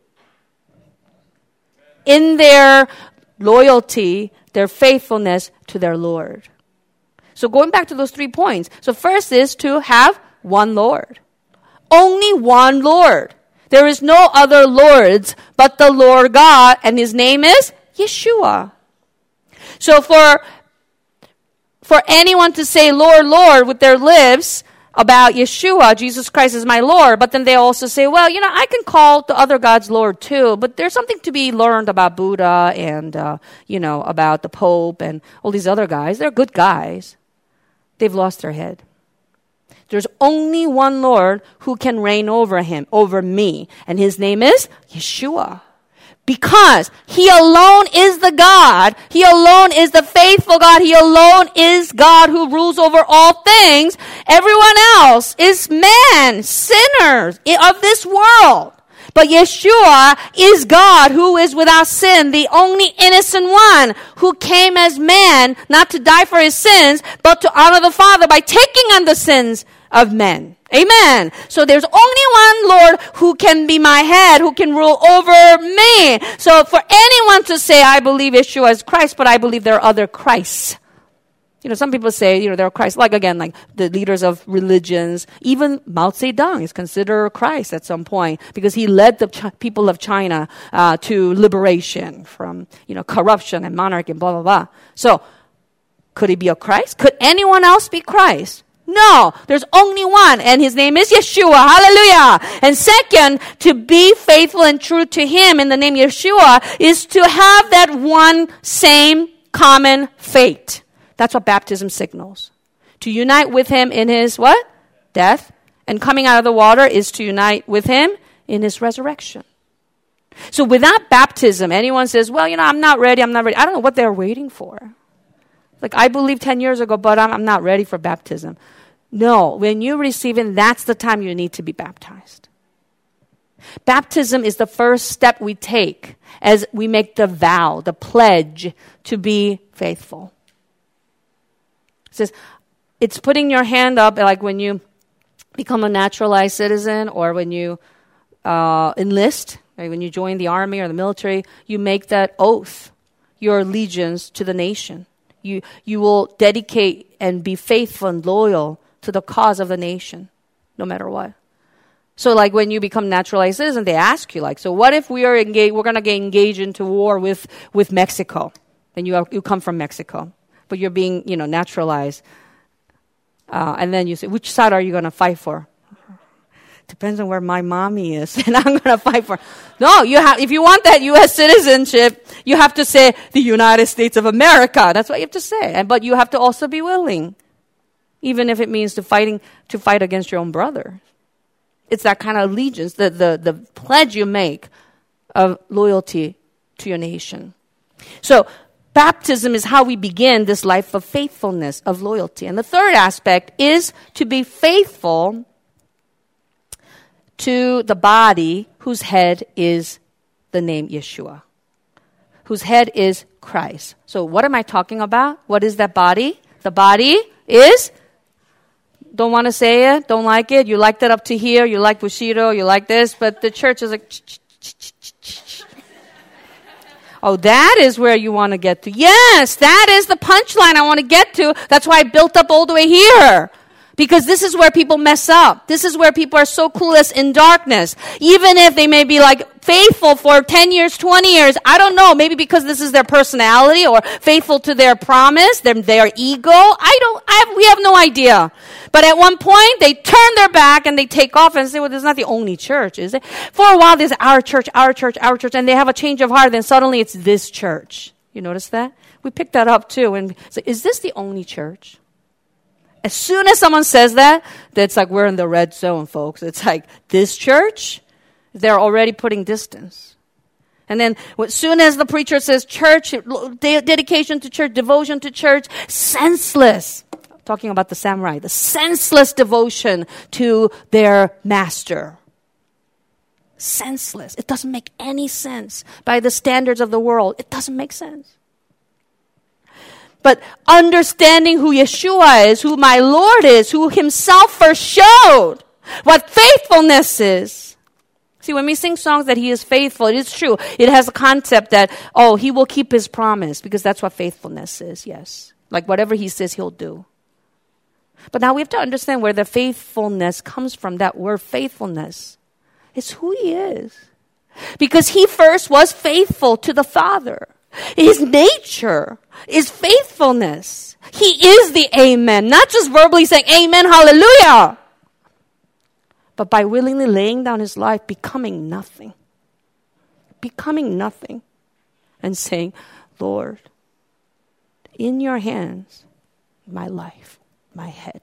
in their loyalty, their faithfulness to their Lord. So going back to those 3 points. So first is to have one Lord. Only one Lord. There is no other lords but the Lord God, and his name is Yeshua. So for anyone to say Lord, Lord with their lips about Yeshua, Jesus Christ is my Lord, but then they also say, well, I can call the other gods Lord too, but there's something to be learned about Buddha and, about the Pope and all these other guys. They're good guys. They've lost their head. There's only one Lord who can reign over me. And his name is Yeshua. Because he alone is the God. He alone is the faithful God. He alone is God who rules over all things. Everyone else is man, sinners of this world. But Yeshua is God who is without sin, the only innocent one who came as man, not to die for his sins, but to honor the Father by taking on the sins of men. Amen. So there's only one Lord who can be my head, who can rule over me. So for anyone to say, I believe Yeshua is Christ, but I believe there are other Christs. Some people say, there are Christ, like the leaders of religions. Even Mao Zedong is considered Christ at some point because he led the people of China to liberation from, corruption and monarchy and blah, blah, blah. So could he be a Christ? Could anyone else be Christ? No, there's only one, and his name is Yeshua. Hallelujah. And second, to be faithful and true to him in the name Yeshua is to have that one same common fate. That's what baptism signals. To unite with him in his what? Death And coming out of the water is to unite with him in his resurrection. So without baptism, anyone says, well, I'm not ready. I don't know what they're waiting for. Like, I believed 10 years ago, but I'm not ready for baptism. No, when you receive it, that's the time you need to be baptized. Baptism is the first step we take as we make the vow, the pledge to be faithful. It says, it's putting your hand up like when you become a naturalized citizen or when you enlist, right? When you join the army or the military, you make that oath, your allegiance to the nation. You will dedicate and be faithful and loyal to the cause of the nation, no matter what. So like when you become naturalized citizen, they ask you so what if we're going to get engaged into war with Mexico? And you come from Mexico, but you're being, naturalized. And then you say, which side are you going to fight for? Depends on where my mommy is, and I'm going to fight for. No, if you want that U.S. citizenship, you have to say the United States of America. That's what you have to say. But you have to also be willing, even if it means to fight against your own brother. It's that kind of allegiance, the pledge you make of loyalty to your nation. So baptism is how we begin this life of faithfulness, of loyalty. And the third aspect is to be faithful to the body whose head is the name Yeshua, whose head is Christ. So what am I talking about? What is that body? The body is, don't want to say it, don't like it, you liked it up to here, you like Bushido, you like this, but the church is like, oh, that is where you want to get to. Yes, that is the punchline I want to get to. That's why I built up all the way here. Because this is where people mess up. This is where people are so clueless in darkness. Even if they may be faithful for 10 years, 20 years, I don't know, maybe because this is their personality or faithful to their promise, their ego. We have no idea. But at one point, they turn their back and they take off and say, well, this is not the only church, is it? For a while, there's our church, and they have a change of heart, then suddenly it's this church. You notice that? We picked that up too. And so, is this the only church? As soon as someone says that, it's like we're in the red zone, folks. It's like, this church, they're already putting distance. And then as soon as the preacher says church, dedication to church, devotion to church, senseless. Talking about the samurai, the senseless devotion to their master. Senseless. It doesn't make any sense. By the standards of the world, it doesn't make sense. But understanding who Yeshua is, who my Lord is, who himself first showed what faithfulness is. See, when we sing songs that he is faithful, it is true. It has a concept that, he will keep his promise, because that's what faithfulness is, yes. Like whatever he says, he'll do. But now we have to understand where the faithfulness comes from. That word faithfulness is who he is. Because he first was faithful to the Father. His nature is faithfulness. He is the amen. Not just verbally saying amen, hallelujah. But by willingly laying down his life, becoming nothing. Becoming nothing. And saying, Lord, in your hands, my life, my head.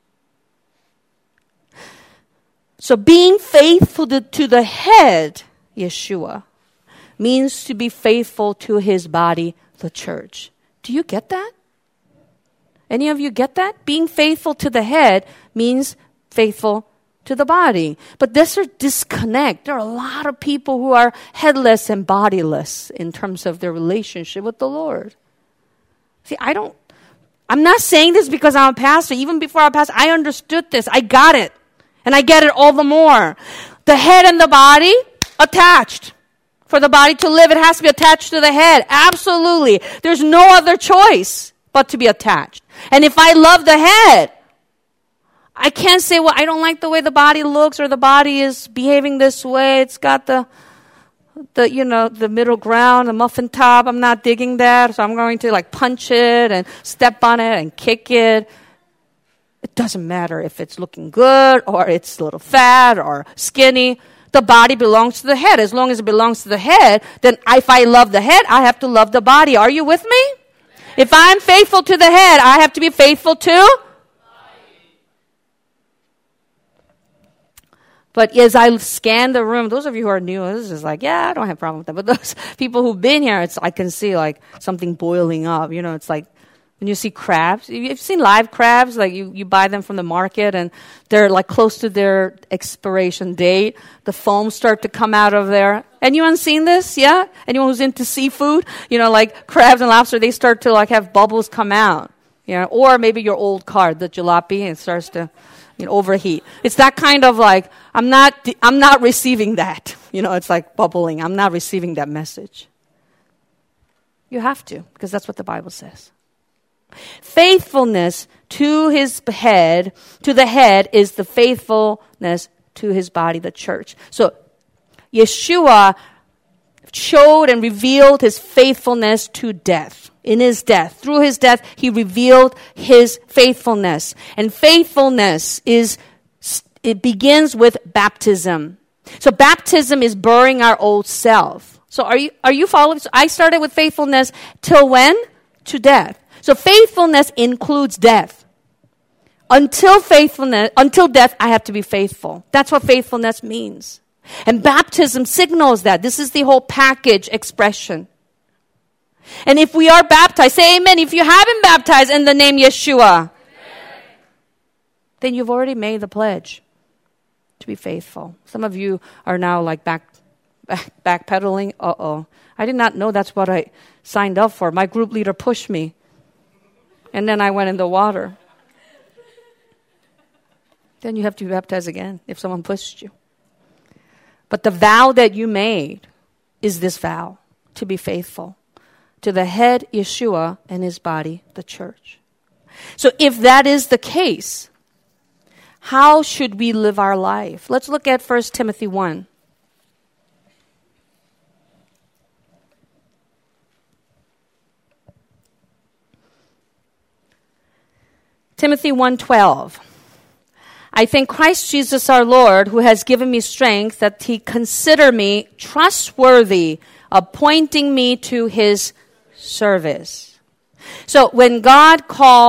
So being faithful to the head, Yeshua, means to be faithful to his body, the church. Do you get that? Any of you get that? Being faithful to the head means faithful to the body. But there's a disconnect. There are a lot of people who are headless and bodiless in terms of their relationship with the Lord. See, I'm not saying this because I'm a pastor. Even before I'm a pastor, I understood this. I got it. And I get it all the more. The head and the body attached. For the body to live, it has to be attached to the head. Absolutely. There's no other choice but to be attached. And if I love the head, I can't say, well, I don't like the way the body looks or the body is behaving this way. It's got the middle ground, the muffin top. I'm not digging that. So I'm going to punch it and step on it and kick it. It doesn't matter if it's looking good or it's a little fat or skinny. The body belongs to the head. As long as it belongs to the head, then if I love the head, I have to love the body. Are you with me? If I'm faithful to the head, I have to be faithful to? But as I scan the room, those of you who are new, this is like, yeah, I don't have a problem with that. But those people who've been here, I can see like something boiling up. It's like when you see crabs. You've seen live crabs, like you buy them from the market and they're like close to their expiration date. The foam start to come out of there. Anyone seen this? Yeah? Anyone who's into seafood? Like crabs and lobster, they start to like have bubbles come out. Or maybe your old car, the jalopy, and it starts to overheat. It's that kind of like, I'm not receiving that. It's like bubbling. I'm not receiving that message. You have to, because that's what the Bible says. Faithfulness to the head is the faithfulness to his body, the church. So Yeshua showed and revealed his faithfulness to death. In his death, through his death, he revealed his faithfulness. And faithfulness it begins with baptism. So baptism is burying our old self. So are you following? So I started with faithfulness till when? To death. So faithfulness includes death. Until death, I have to be faithful. That's what faithfulness means. And baptism signals that. This is the whole package expression. And if we are baptized, say amen. If you haven't baptized in the name Yeshua, then you've already made the pledge to be faithful. Some of you are now like backpedaling. I did not know that's what I signed up for. My group leader pushed me. And then I went in the water. Then you have to be baptized again if someone pushed you. But the vow that you made is this vow, to be faithful to the head, Yeshua, and his body, the church. So if that is the case, how should we live our life? Let's look at 1 Timothy 1. Timothy 1:12. I thank Christ Jesus our Lord, who has given me strength, that he consider me trustworthy, appointing me to his service. So when the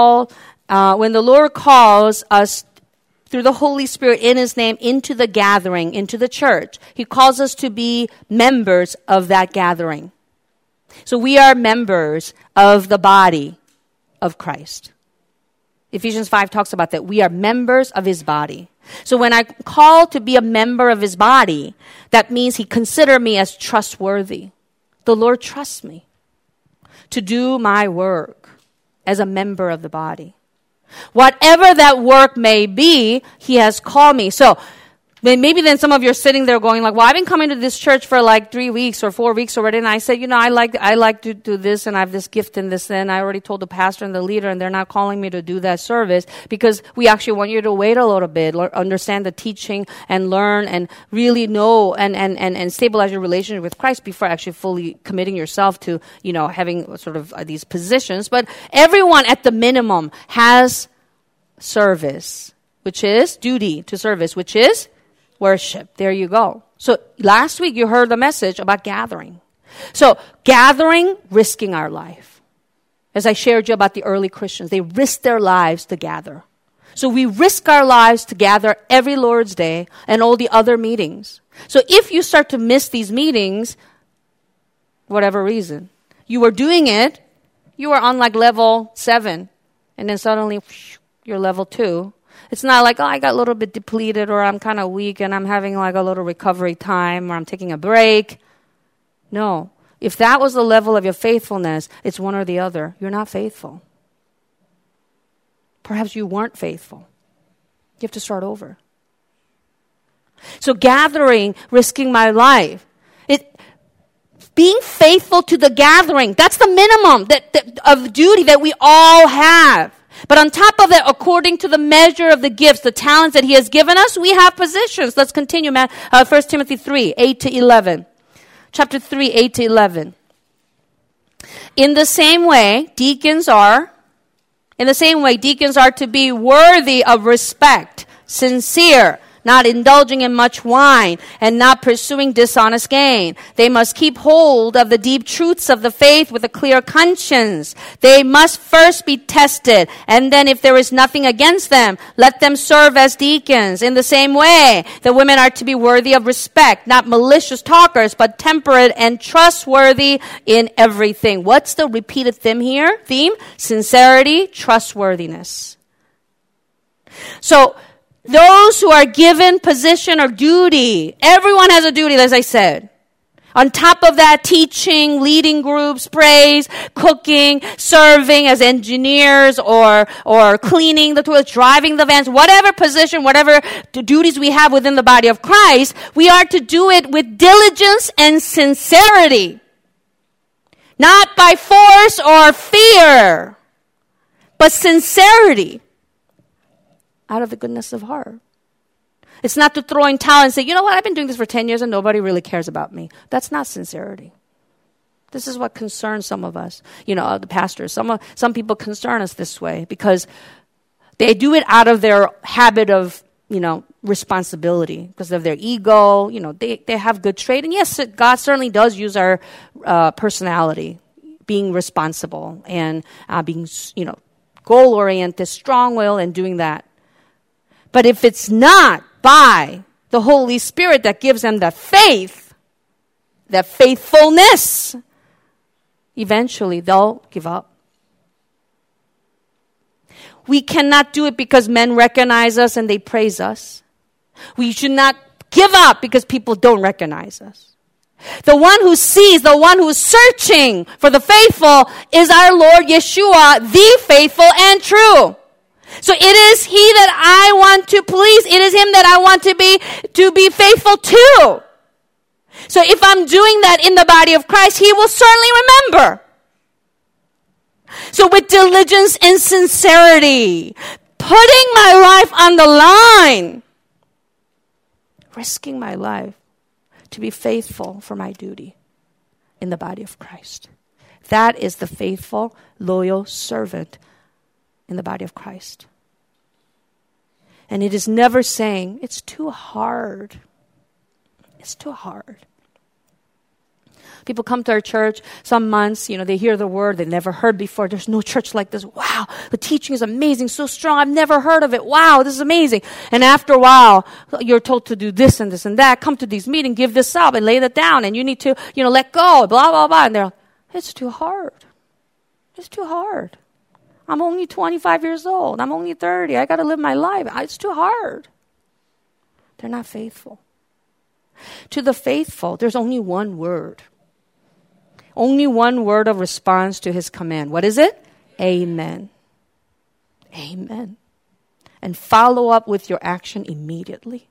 Lord calls us through the Holy Spirit in his name into the gathering, into the church, he calls us to be members of that gathering. So we are members of the body of Christ. Ephesians 5 talks about that. We are members of his body. So when I call to be a member of his body, that means he considers me as trustworthy. The Lord trusts me to do my work as a member of the body. Whatever that work may be, he has called me. So maybe then some of you are sitting there going like, well, I've been coming to this church for like 3 weeks or 4 weeks already. And I said, I like to do this and I have this gift in this. And I already told the pastor and the leader and they're not calling me to do that service because we actually want you to wait a little bit, understand the teaching and learn and really know and stabilize your relationship with Christ before actually fully committing yourself to, having sort of these positions. But everyone at the minimum has service, which is duty to service, which is worship. There you go. So last week you heard the message about gathering. So gathering, risking our life. As I shared you about the early Christians, they risked their lives to gather. So we risk our lives to gather every Lord's Day and all the other meetings. So if you start to miss these meetings, whatever reason, you were doing it, you were on like level 7, and then suddenly you're level 2. It's not like, I got a little bit depleted or I'm kind of weak and I'm having like a little recovery time or I'm taking a break. No. If that was the level of your faithfulness, it's one or the other. You're not faithful. Perhaps you weren't faithful. You have to start over. So gathering, risking my life. Being faithful to the gathering, that's the minimum of duty that we all have. But on top of that, according to the measure of the gifts, the talents that he has given us, we have positions. Let's continue, 1 Timothy 3, 8 to 11. Chapter 3, 8 to 11. In the same way, deacons are to be worthy of respect, sincere, not indulging in much wine, and not pursuing dishonest gain. They must keep hold of the deep truths of the faith with a clear conscience. They must first be tested, and then if there is nothing against them, let them serve as deacons. In the same way, the women are to be worthy of respect, not malicious talkers, but temperate and trustworthy in everything. What's the repeated theme here? Sincerity, trustworthiness. So, those who are given position or duty, everyone has a duty, as I said. On top of that, teaching, leading groups, praise, cooking, serving as engineers or cleaning the toilets, driving the vans, whatever position, whatever duties we have within the body of Christ, we are to do it with diligence and sincerity. Not by force or fear, but sincerity out of the goodness of heart. It's not to throw in towel and say, you know what, I've been doing this for 10 years and nobody really cares about me. That's not sincerity. This is what concerns some of us, the pastors. Some people concern us this way because they do it out of their habit of, responsibility, because of their ego. They have good trait. And yes, God certainly does use our personality, being responsible and being, goal-oriented, strong-willed, and doing that. But if it's not by the Holy Spirit that gives them the faith, that faithfulness, eventually they'll give up. We cannot do it because men recognize us and they praise us. We should not give up because people don't recognize us. The one who sees, the one who is searching for the faithful is our Lord Yeshua, the faithful and true. So it is He that I want to please. It is Him that I want to be faithful to. So if I'm doing that in the body of Christ, He will certainly remember. So with diligence and sincerity, putting my life on the line, risking my life to be faithful for my duty in the body of Christ. That is the faithful, loyal servant in the body of Christ. And it is never saying, it's too hard. It's too hard. People come to our church some months, they hear the word they've never heard before. There's no church like this. Wow, the teaching is amazing, so strong. I've never heard of it. Wow, this is amazing. And after a while, you're told to do this and this and that. Come to these meetings, give this up and lay that down. And you need to, let go, blah, blah, blah. And they're like, it's too hard. It's too hard. I'm only 25 years old. I'm only 30. I got to live my life. It's too hard. They're not faithful. To the faithful, there's only one word. Only one word of response to His command. What is it? Amen. Amen. And follow up with your action immediately.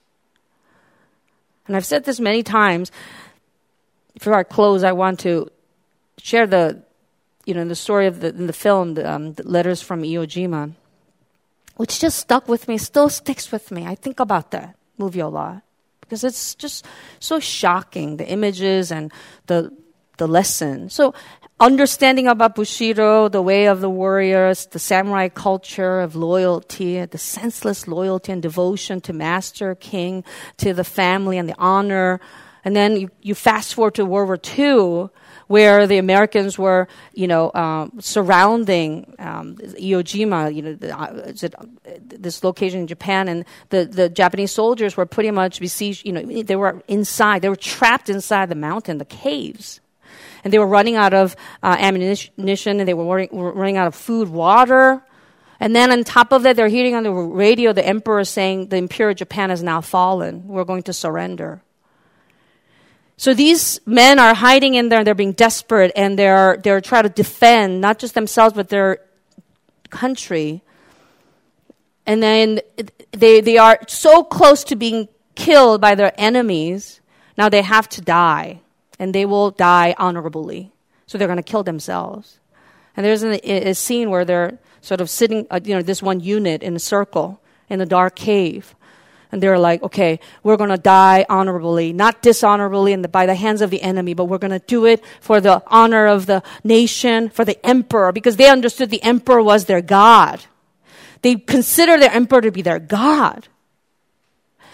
And I've said this many times. For our close, I want to share the story of in the film, the Letters from Iwo Jima, which just stuck with me, still sticks with me. I think about that movie a lot because it's just so shocking, the images and the lesson. So understanding about Bushido, the way of the warriors, the samurai culture of loyalty, the senseless loyalty and devotion to master, king, to the family and the honor. And then you fast forward to World War II, where the Americans were, surrounding Iwo Jima, this location in Japan, and the Japanese soldiers were pretty much besieged. They were inside. They were trapped inside the mountain, the caves. And they were running out of ammunition, and they were running out of food, water. And then on top of that, they're hearing on the radio the emperor saying the Imperial Japan has now fallen. We're going to surrender. So these men are hiding in there, and they're being desperate, and they're trying to defend not just themselves but their country. And then they are so close to being killed by their enemies. Now they have to die. And they will die honorably. So they're going to kill themselves. And there's a scene where they're sort of sitting, this one unit in a circle in a dark cave. And they're like, okay, we're going to die honorably, not dishonorably by the hands of the enemy, but we're going to do it for the honor of the nation, for the emperor, because they understood the emperor was their God. They considered their emperor to be their God.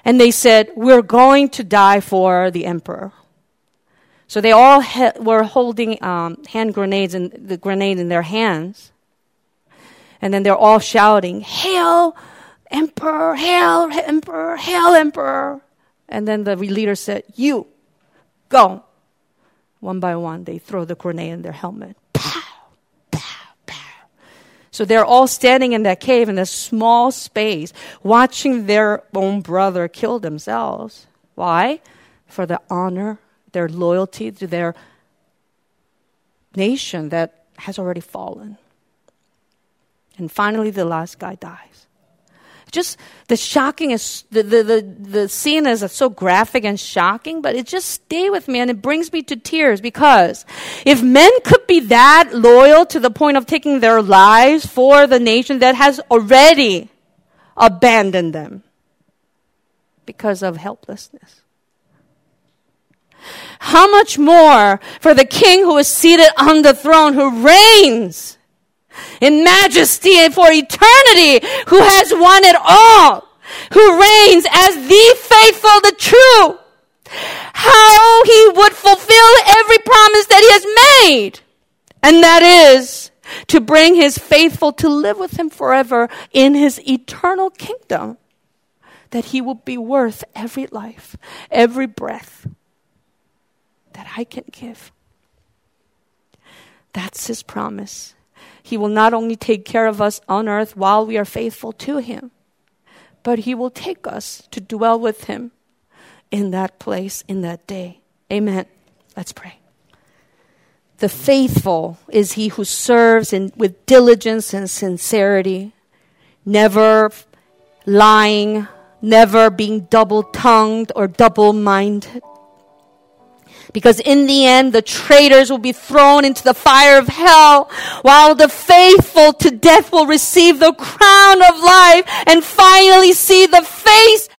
And they said, we're going to die for the emperor. So they all were holding hand grenades and the grenade in their hands. And then they're all shouting, "Hail, Emperor! Hail, Emperor! Hail, Emperor!" And then the leader said, "You, go." One by one, they throw the grenade in their helmet. Pow, pow, pow. So they're all standing in that cave in a small space, watching their own brother kill themselves. Why? For the honor, their loyalty to their nation that has already fallen. And finally, the last guy dies. Just the shocking is the scene is so graphic and shocking, but it just stay with me and it brings me to tears, because if men could be that loyal to the point of taking their lives for the nation that has already abandoned them because of helplessness, how much more for the King who is seated on the throne, who reigns in majesty and for eternity, who has won it all, who reigns as the faithful, the true, how he would fulfill every promise that he has made. And that is to bring his faithful to live with him forever in his eternal kingdom. That he will be worth every life, every breath that I can give. That's his promise. He will not only take care of us on earth while we are faithful to him, but he will take us to dwell with him in that place, in that day. Amen. Let's pray. The faithful is he who serves with diligence and sincerity, never lying, never being double-tongued or double-minded. Because in the end, the traitors will be thrown into the fire of hell, while the faithful to death will receive the crown of life and finally see the face